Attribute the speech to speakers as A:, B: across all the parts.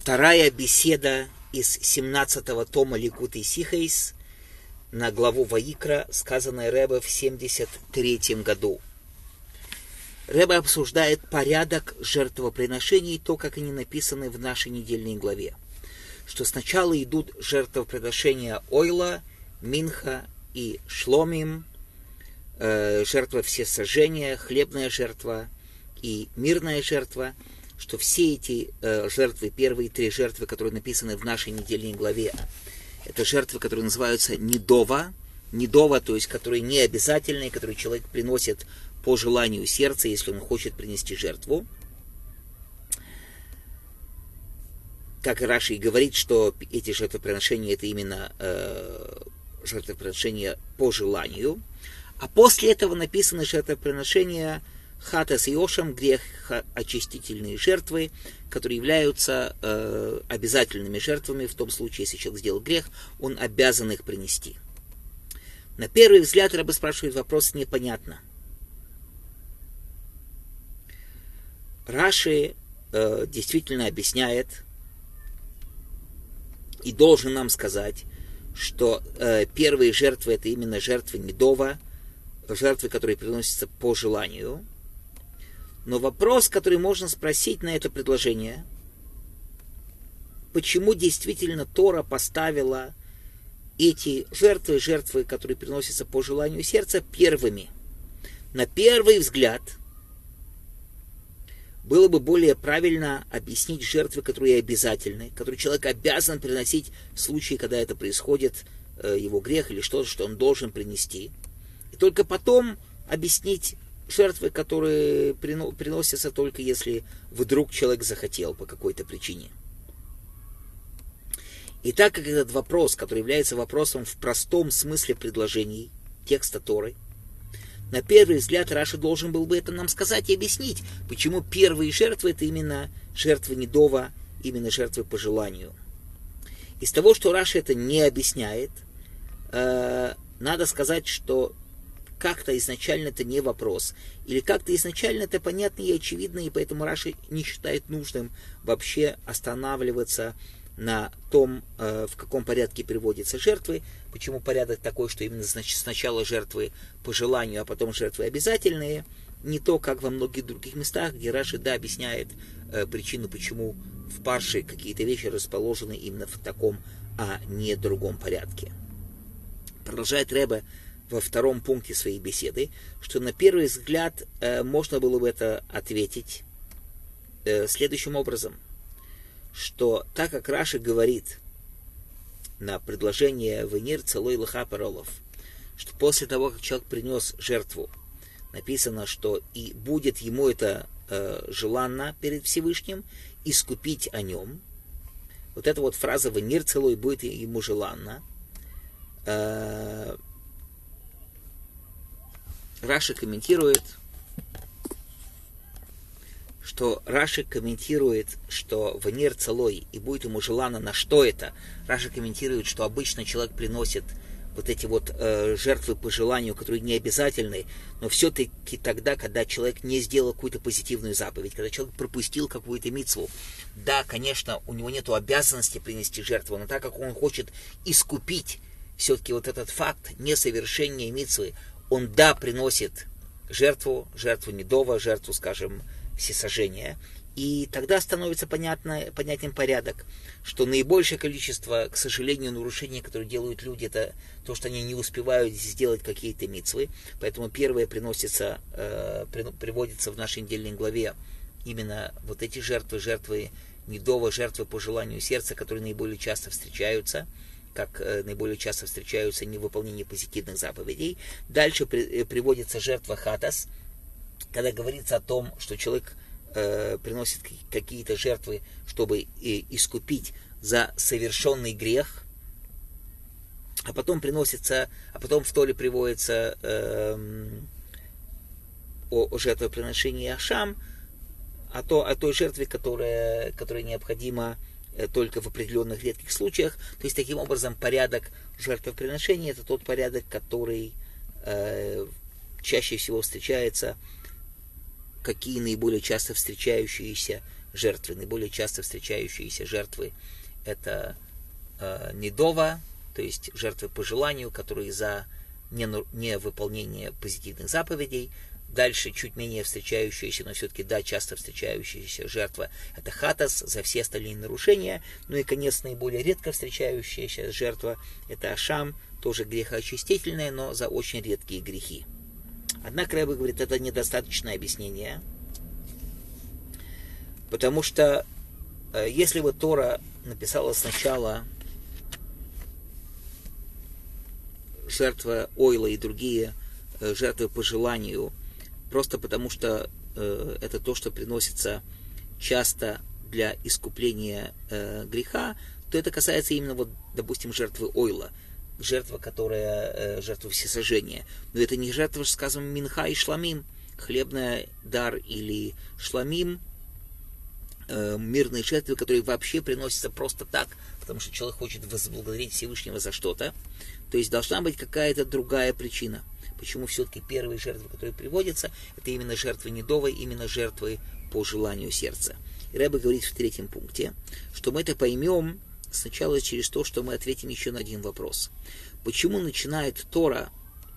A: Вторая беседа из 17-го тома Ликутей Сихейс на главу Ваикра, сказанная Ребе в 73-м году. Ребе обсуждает порядок жертвоприношений, то, как они написаны в нашей недельной главе. Что сначала идут жертвоприношения ойла, минха и шломим, жертва всесожжения, хлебная жертва и мирная жертва, что все эти жертвы, первые три жертвы, которые написаны в нашей недельной главе, это жертвы, которые называются недова, то есть которые не обязательные, которые человек приносит по желанию сердца, если он хочет принести жертву. Как и Раши говорит, что эти жертвоприношения это именно жертвоприношения по желанию. А после этого написаны жертвоприношения хатас и ошам, грех очистительные жертвы, которые являются обязательными жертвами. В том случае, если человек сделал грех, он обязан их принести. На первый взгляд Ребе спрашивает вопрос непонятно. Раши действительно объясняет и должен нам сказать, что первые жертвы это именно жертвы недова, жертвы, которые приносятся по желанию. Но вопрос, который можно спросить на это предложение, почему действительно Тора поставила эти жертвы, которые приносятся по желанию сердца, первыми. На первый взгляд было бы более правильно объяснить жертвы, которые обязательны, которые человек обязан приносить в случае, когда это происходит, его грех или что-то, что он должен принести. И только потом объяснить жертвы, которые приносятся только если вдруг человек захотел по какой-то причине. И так как этот вопрос, который является вопросом в простом смысле предложений текста Торы, на первый взгляд Раши должен был бы это нам сказать и объяснить, почему первые жертвы это именно жертвы недова, именно жертвы по желанию. Из того, что Раши это не объясняет, надо сказать, что как-то изначально это не вопрос. Или как-то изначально это понятно и очевидно, и поэтому Раши не считает нужным вообще останавливаться на том, в каком порядке приводятся жертвы. Почему порядок такой, что именно сначала жертвы по желанию, а потом жертвы обязательные. Не то, как во многих других местах, где Раши объясняет причину, почему в парше какие-то вещи расположены именно в таком, а не другом порядке. Продолжает Ребе во втором пункте своей беседы, что на первый взгляд можно было бы это ответить следующим образом, что так как Раши говорит на предложение «Венир целой лыха паролов», что после того, как человек принес жертву, написано, что и будет ему это желанно перед Всевышним, искупить о нем. Вот эта вот фраза «Венир целой» будет ему желанно. Раши комментирует, что «Венир целой» и будет ему желанно на что это. Раши комментирует, что обычно человек приносит вот эти вот жертвы по желанию, которые не обязательны, но все-таки тогда, когда человек не сделал какую-то позитивную заповедь, когда человек пропустил какую-то мицву. Да, конечно, у него нет обязанности принести жертву, но так как он хочет искупить все-таки вот этот факт несовершения мицвы, он, да, приносит жертву недова, жертву, скажем, всесожжения, и тогда становится понятен порядок, что наибольшее количество, к сожалению, нарушений, которые делают люди, это то, что они не успевают сделать какие-то мицвы, поэтому первое приводится в нашей недельной главе именно вот эти жертвы недова, жертвы по желанию сердца, которые наиболее часто встречаются, как наиболее часто встречаются невыполнение позитивных заповедей. Дальше приводится жертва хатас, когда говорится о том, что человек приносит какие-то жертвы, чтобы искупить за совершенный грех, а потом в Торе приводится о жертвоприношении ашам, о той жертве, которая необходима только в определенных редких случаях. То есть, таким образом, порядок жертвоприношения это тот порядок, который чаще всего встречается, какие наиболее часто встречающиеся жертвы. Наиболее часто встречающиеся жертвы это недова, то есть жертвы по желанию, которые за невыполнение позитивных заповедей. Дальше чуть менее встречающаяся, но все-таки часто встречающаяся жертва это хатас за все остальные нарушения. Ну и конец, наиболее редко встречающаяся жертва это ашам, тоже грехоочистительная, но за очень редкие грехи. Однако Ребе говорит, это недостаточное объяснение, потому что если бы Тора написала сначала жертва ойла и другие жертвы по желанию, просто потому что это то, что приносится часто для искупления греха, то это касается именно, допустим, жертвы ойла, жертва всесожжения. Но это не жертва, сказано, минха и шламим, хлебный дар или шламим, мирные жертвы, которые вообще приносятся просто так, потому что человек хочет возблагодарить Всевышнего за что-то. То есть должна быть какая-то другая причина. Почему все-таки первые жертвы, которые приводятся, это именно жертвы недовой, именно жертвы по желанию сердца. И Ребе говорит в 3 пункте, что мы это поймем сначала через то, что мы ответим еще на один вопрос. Почему начинает Тора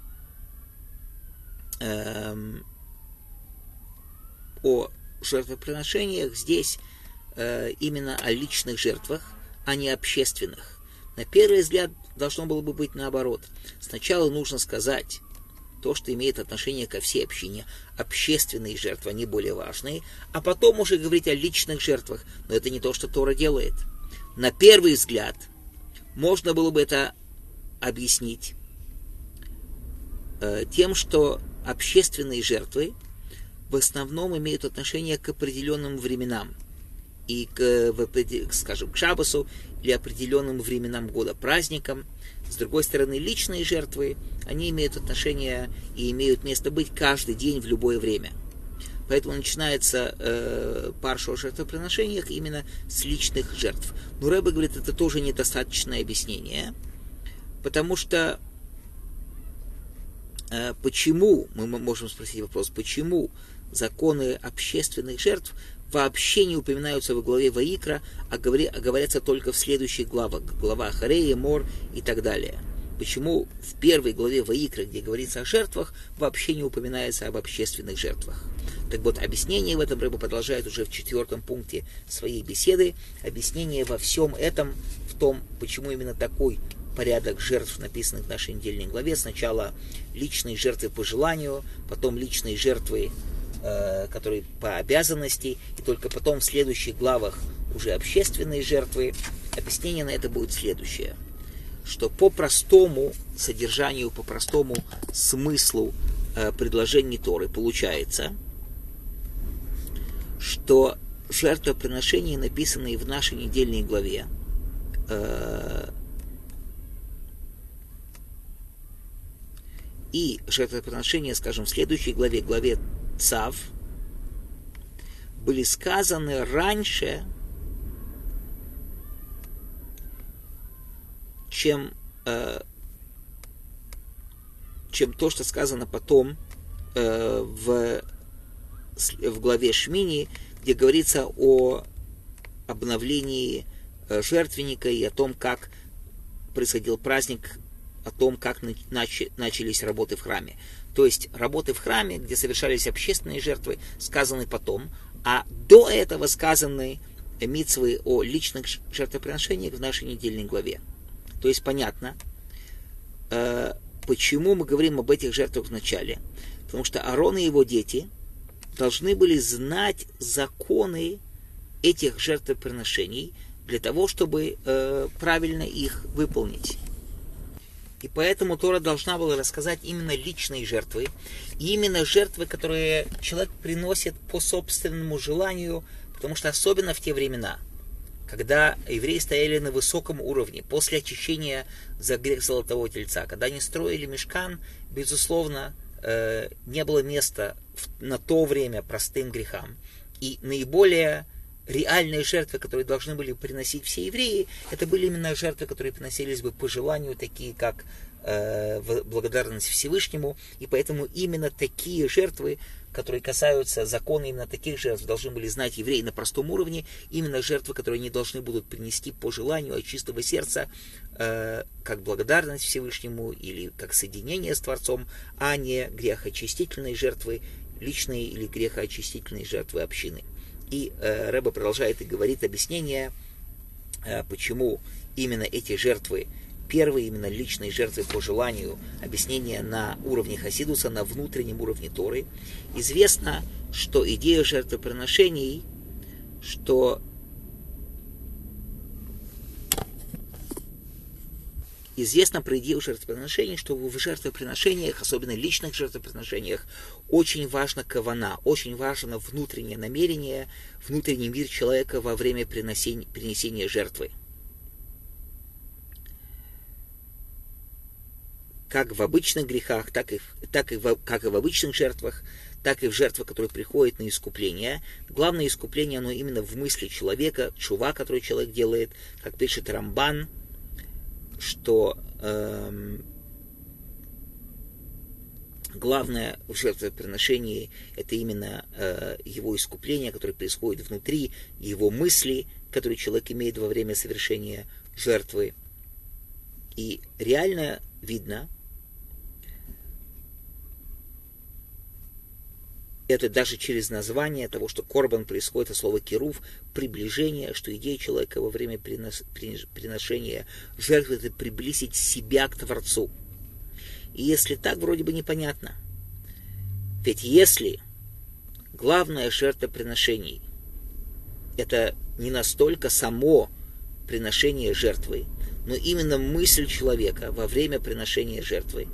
A: о жертвоприношениях здесь именно о личных жертвах, а не общественных? На первый взгляд должно было бы быть наоборот. Сначала нужно сказать то, что имеет отношение ко всей общине, общественные жертвы, они более важные, а потом уже говорить о личных жертвах. Но это не то, что Тора делает. На первый взгляд можно было бы это объяснить тем, что общественные жертвы в основном имеют отношение к определенным временам и скажем, к Шаббасу или определенным временам года, праздникам. С другой стороны, личные жертвы, они имеют отношение и имеют место быть каждый день в любое время. Поэтому начинается парша о жертвоприношениях именно с личных жертв. Но Ребе говорит, это тоже недостаточное объяснение, потому что почему, мы можем спросить вопрос, почему законы общественных жертв вообще не упоминаются во главе Ваикра, а говорятся только в следующих главах, глава Харея, Мор и так далее. Почему в первой главе Ваикра, где говорится о жертвах, вообще не упоминается об общественных жертвах? Так вот, объяснение в этом Ребе продолжает уже в 4 пункте своей беседы. Объяснение во всем этом, в том, почему именно такой порядок жертв, написанных в нашей недельной главе. Сначала личные жертвы по желанию, потом личные жертвы, которые по обязанности, и только потом в следующих главах уже общественные жертвы. Объяснение на это будет следующее, что по простому содержанию, по простому смыслу предложений Торы получается, что жертвоприношения, написанные в нашей недельной главе, и жертвоприношения, скажем, в следующей главе, главе Цав, были сказаны раньше, чем то, что сказано потом в главе Шмини, где говорится о обновлении жертвенника и о том, как происходил праздник, о том, как начались работы в храме. То есть работы в храме, где совершались общественные жертвы, сказаны потом, а до этого сказаны мицвы о личных жертвоприношениях в нашей недельной главе. То есть понятно, почему мы говорим об этих жертвах в начале. Потому что Аарон и его дети должны были знать законы этих жертвоприношений для того, чтобы правильно их выполнить. И поэтому Тора должна была рассказать именно личные жертвы, и именно жертвы, которые человек приносит по собственному желанию, потому что особенно в те времена, когда евреи стояли на высоком уровне, после очищения за грех Золотого Тельца, когда они строили мишкан, безусловно, не было места на то время простым грехам. И наиболее реальные жертвы, которые должны были приносить все евреи, это были именно жертвы, которые приносились бы по желанию, такие как благодарность Всевышнему, и поэтому именно такие жертвы, которые касаются закона именно таких жертв, должны были знать евреи на простом уровне, именно жертвы, которые они должны будут принести по желанию от чистого сердца, как благодарность Всевышнему или как соединение с Творцом, а не грехоочистительные жертвы личные или грехоочистительные жертвы общины. И Ребе продолжает и говорит объяснение, почему именно эти жертвы, первые именно личные жертвы по желанию, объяснение на уровне Хасидуса, на внутреннем уровне Торы. Известно, что идея жертвоприношений, Известно про идею жертвоприношений, что в жертвоприношениях, особенно личных жертвоприношениях, очень важна кавана, очень важно внутреннее намерение, внутренний мир человека во время принесения жертвы. Как в обычных грехах, так и в обычных жертвах, так и в жертвах, которые приходят на искупление. Главное искупление, оно именно в мысли человека, тшува, который человек делает, как пишет Рамбан, что главное в жертвоприношении это именно его искупление, которое происходит внутри, его мысли, которые человек имеет во время совершения жертвы. И реально видно, это даже через название того, что корбан происходит от слова кирув, приближение, что идея человека во время приношения жертвы это приблизить себя к Творцу. И если так, вроде бы непонятно. Ведь если главное жертвоприношение это не настолько само приношение жертвы, но именно мысль человека во время приношения жертвы,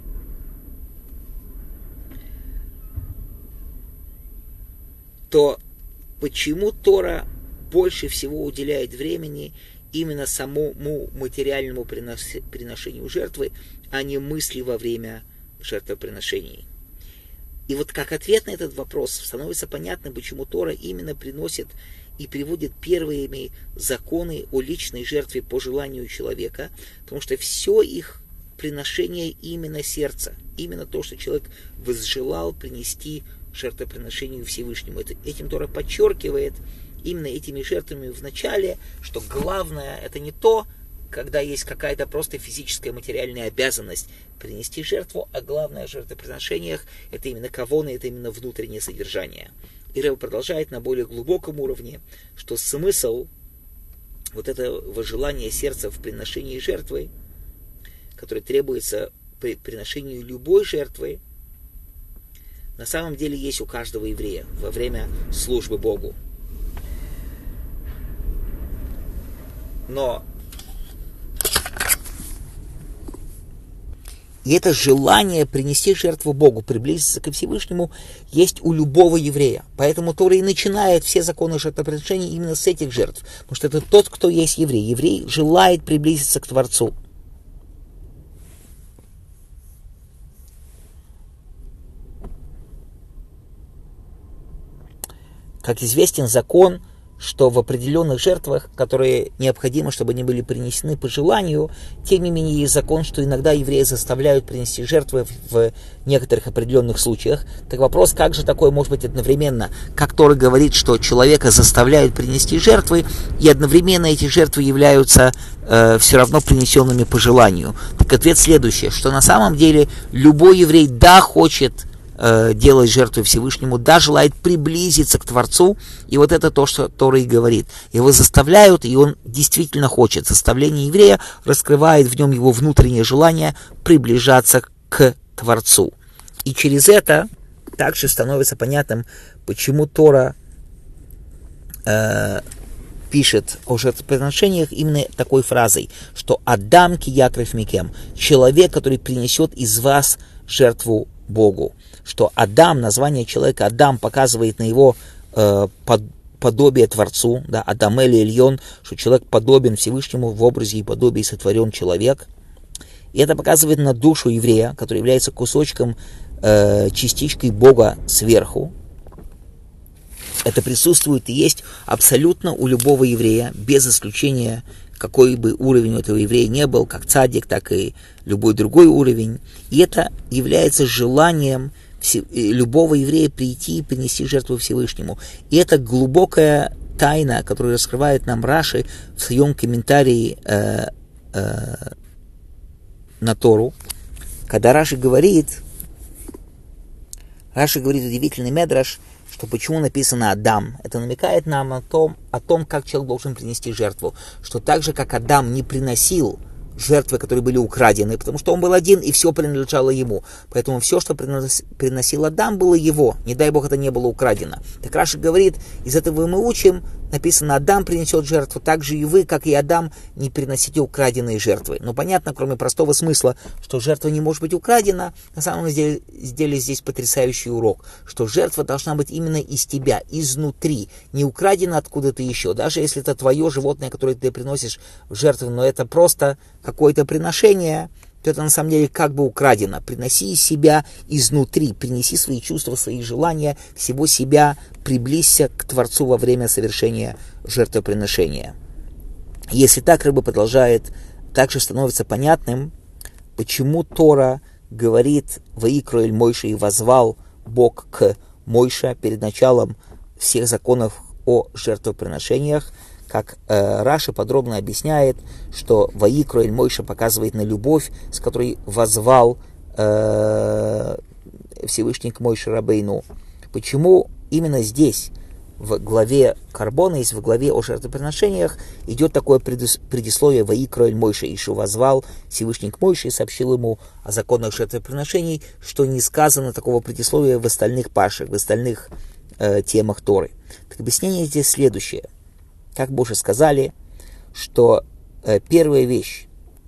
A: то почему Тора больше всего уделяет времени именно самому материальному приношению жертвы, а не мысли во время жертвоприношений? И вот как ответ на этот вопрос становится понятно, почему Тора именно приносит и приводит первыми законы о личной жертве по желанию человека, потому что все их приношение именно сердца, именно то, что человек возжелал принести жертвоприношению Всевышнему. Этим Тора подчеркивает именно этими жертвами в начале, что главное это не то, когда есть какая-то просто физическая материальная обязанность принести жертву, а главное в жертвоприношениях это именно кавона, это именно внутреннее содержание. И Ребе продолжает на более глубоком уровне, что смысл вот этого желания сердца в приношении жертвы, которое требуется при приношении любой жертвы, на самом деле есть у каждого еврея во время службы Богу. Но и это желание принести жертву Богу, приблизиться ко Всевышнему, есть у любого еврея. Поэтому Тора и начинает все законы жертвоприношений именно с этих жертв. Потому что это тот, кто есть еврей. Еврей желает приблизиться к Творцу. Как известен закон, что в определенных жертвах, которые необходимо, чтобы они были принесены по желанию, тем не менее есть закон, что иногда евреи заставляют принести жертвы в некоторых определенных случаях. Так вопрос, как же такое может быть одновременно? Как Тора говорит, что человека заставляют принести жертвы, и одновременно эти жертвы являются все равно принесенными по желанию. Так ответ следующий, что на самом деле любой еврей хочет делать жертву Всевышнему, желает приблизиться к Творцу, и вот это то, что Тора и говорит. Его заставляют, и он действительно хочет. Заставление еврея раскрывает в нем его внутреннее желание приближаться к Творцу. И через это также становится понятным, почему Тора пишет о жертвоприношениях именно такой фразой, что «Адам ки якрев микем», человек, который принесет из вас жертву Богу. Что Адам, название человека Адам показывает на его подобие Творцу, Адам Эль Эльон, что человек подобен Всевышнему, в образе и подобии сотворен человек. И это показывает на душу еврея, который является кусочком, частичкой Бога сверху. Это присутствует и есть абсолютно у любого еврея, без исключения, какой бы уровень у этого еврея не был, как цадик, так и любой другой уровень. И это является желанием любого еврея прийти и принести жертву Всевышнему. И это глубокая тайна, которую раскрывает нам Раши в своем комментарии на Тору, когда Раши говорит удивительный медраш, что почему написано Адам. Это намекает нам о том, как человек должен принести жертву. Что так же, как Адам не приносил жертвы, которые были украдены, потому что он был один, и все принадлежало ему. Поэтому все, что приносил Адам, было его. Не дай Бог, это не было украдено. Так Раши говорит, из этого мы учим, написано, Адам принесет жертву, так же и вы, как и Адам, не приносите украденные жертвы. Но понятно, кроме простого смысла, что жертва не может быть украдена, на самом деле здесь потрясающий урок, что жертва должна быть именно из тебя, изнутри, не украдена откуда-то еще. Даже если это твое животное, которое ты приносишь в жертву, но это просто какое-то приношение, то это на самом деле как бы украдено. Приноси из себя изнутри, принеси свои чувства, свои желания, всего себя, приблизься к Творцу во время совершения жертвоприношения. Если так, Рыба продолжает, также становится понятным, почему Тора говорит «Ваикро эль Мойше» и возвал Бог к Мойше перед началом всех законов о жертвоприношениях, как Раши подробно объясняет, что «Ваикро эль Мойше» показывает на любовь, с которой возвал Всевышний к Мойше Рабейну. Почему именно здесь, в главе Карбона, в главе о жертвоприношениях, идет такое предисловие «Ваикро эль Мойше», и что возвал Всевышний к Мойше и сообщил ему о законах жертвоприношений, что не сказано такого предисловия в остальных пашах, в остальных темах Торы. Так объяснение здесь следующее. Как бы уже сказали, что первая вещь,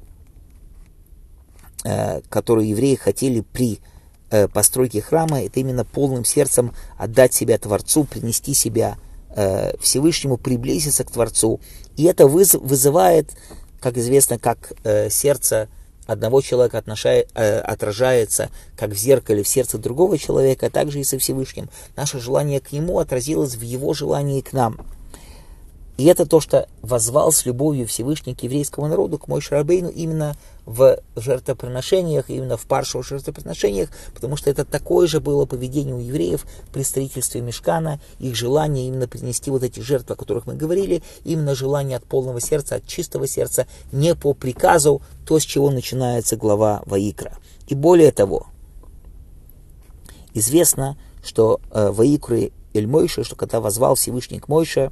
A: которую евреи хотели при постройке храма, это именно полным сердцем отдать себя Творцу, принести себя Всевышнему, приблизиться к Творцу. И это вызывает, как известно, как сердце одного человека отражается, как в зеркале, в сердце другого человека, а также и со Всевышним. Наше желание к Нему отразилось в Его желании к нам. И это то, что возвал с любовью Всевышний к еврейскому народу, к Мойше Рабейну, именно в жертвоприношениях, именно в паршу жертвоприношениях, потому что это такое же было поведение у евреев при строительстве Мишкана, их желание именно принести вот эти жертвы, о которых мы говорили, именно желание от полного сердца, от чистого сердца, не по приказу, то, с чего начинается глава Ваикра. И более того, известно, что Ваикру эль Мойше, что когда возвал Всевышний к Мойше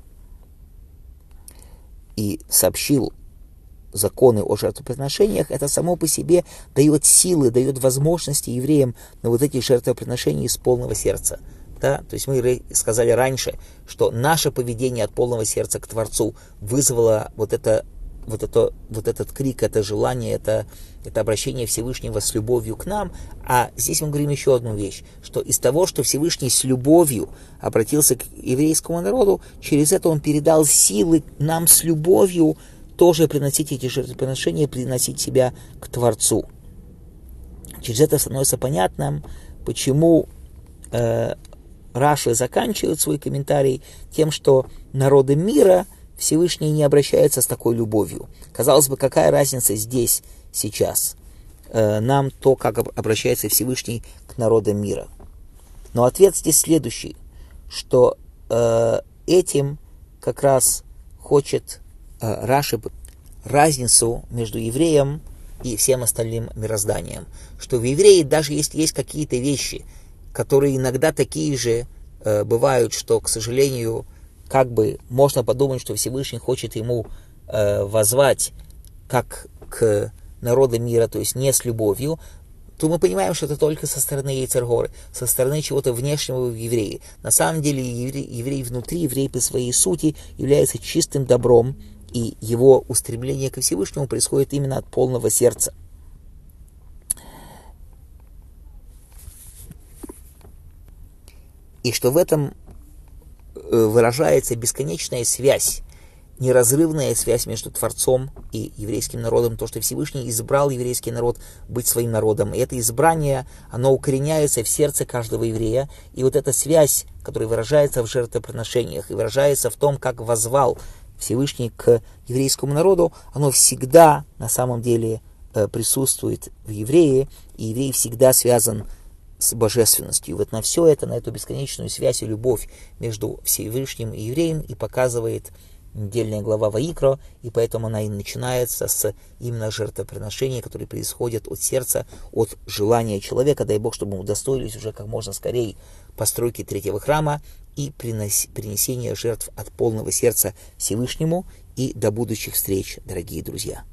A: и сообщил законы о жертвоприношениях, это само по себе дает силы, дает возможности евреям на вот эти жертвоприношения из полного сердца. Да? То есть мы сказали раньше, что наше поведение от полного сердца к Творцу вызвало вот этот крик, это желание, это обращение Всевышнего с любовью к нам. А здесь мы говорим еще одну вещь, что из того, что Всевышний с любовью обратился к еврейскому народу, через это он передал силы нам с любовью тоже приносить эти жертвоприношения, приносить себя к Творцу. Через это становится понятным, почему Раши заканчивает свой комментарий тем, что народы мира Всевышний не обращается с такой любовью. Казалось бы, какая разница здесь, сейчас? Нам то, как обращается Всевышний к народам мира. Но ответ здесь следующий, что этим как раз хочет Раши разницу между евреем и всем остальным мирозданием. Что в евреи, даже если есть какие-то вещи, которые иногда такие же бывают, что, к сожалению, как бы можно подумать, что Всевышний хочет ему воззвать как к народу мира, то есть не с любовью, то мы понимаем, что это только со стороны Йецер-Горы, со стороны чего-то внешнего в евреи. На самом деле еврей внутри, еврей по своей сути является чистым добром, и его устремление ко Всевышнему происходит именно от полного сердца. И что в этом выражается бесконечная связь, неразрывная связь между Творцом и еврейским народом, то, что Всевышний избрал еврейский народ быть своим народом. И это избрание, оно укореняется в сердце каждого еврея. И вот эта связь, которая выражается в жертвоприношениях и выражается в том, как воззвал Всевышний к еврейскому народу, оно всегда на самом деле присутствует в еврее, и еврей всегда связан с божественностью. И вот на все это, на эту бесконечную связь и любовь между Всевышним и евреем и показывает недельная глава Ваикро, и поэтому она и начинается с именно жертвоприношения, которые происходят от сердца, от желания человека. Дай Бог, чтобы мы удостоились уже как можно скорее постройки третьего храма и принесения жертв от полного сердца Всевышнему. И до будущих встреч, дорогие друзья.